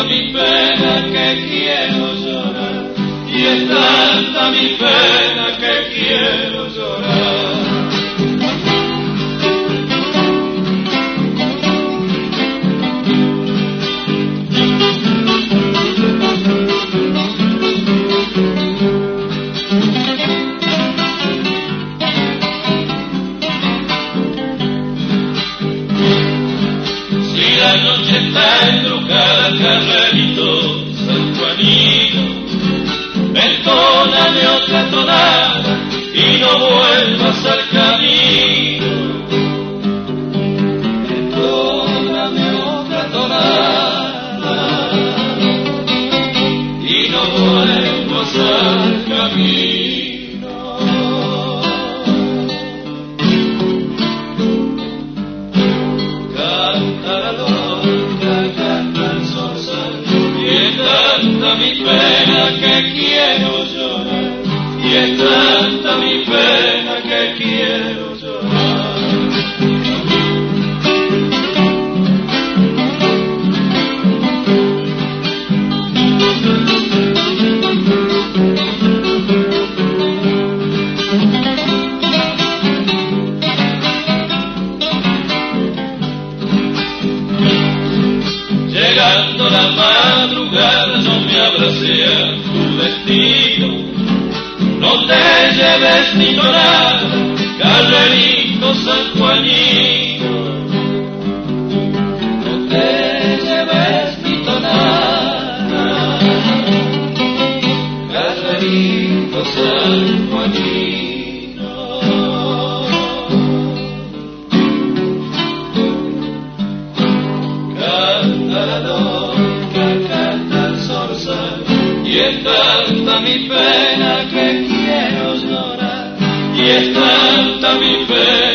mi pena que quiero llorar, y es tanta mi pena que quiero llorar. Si la noche está embrujada, Carrerito, San Juanito, entóname otra tonada y no vuelvas al camino. Entóname otra tonada y no vuelvas al camino. Canta la loca, canta el zorzal, y es tanta mi pena que quiero llorar, y es tanta mi pena que quiero llorar. Llegando la madrugada no me abracé a tu destino, no te lleves ni nada, Carrerito San Juanito. No te lleves ni nada, Carrerito San Juanito. Canta la loca, canta el zorzal, y es tanta mi pena que quiero llorar, y es tanta mi pena